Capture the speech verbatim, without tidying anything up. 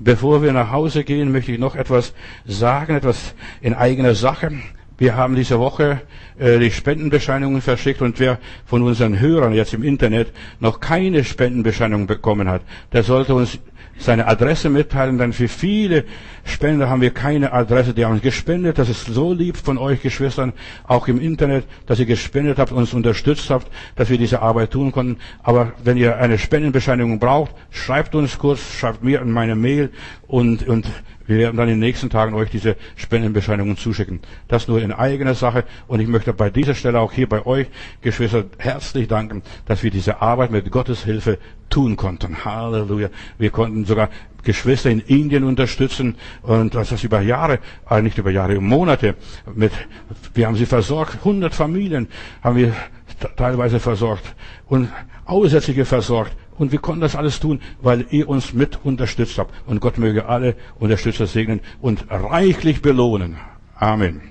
Bevor wir nach Hause gehen, möchte ich noch etwas sagen, etwas in eigener Sache. Wir haben diese Woche äh, die Spendenbescheinigungen verschickt, und wer von unseren Hörern jetzt im Internet noch keine Spendenbescheinigung bekommen hat, der sollte uns seine Adresse mitteilen, denn für viele Spender haben wir keine Adresse. Die haben gespendet. Das ist so lieb von euch Geschwistern, auch im Internet, dass ihr gespendet habt, uns unterstützt habt, dass wir diese Arbeit tun konnten. Aber wenn ihr eine Spendenbescheinigung braucht, schreibt uns kurz, schreibt mir in meine Mail, und, und wir werden dann in den nächsten Tagen euch diese Spendenbescheinigungen zuschicken. Das nur in eigener Sache. Und ich möchte bei dieser Stelle auch hier bei euch, Geschwister, herzlich danken, dass wir diese Arbeit mit Gottes Hilfe tun konnten. Halleluja. Wir konnten sogar Geschwister in Indien unterstützen, und das ist über Jahre, äh, nicht über Jahre, Monate. Mit, wir haben sie versorgt. hundert Familien haben wir teilweise versorgt und Aussätzige versorgt. Und wir konnten das alles tun, weil ihr uns mit unterstützt habt. Und Gott möge alle Unterstützer segnen und reichlich belohnen. Amen.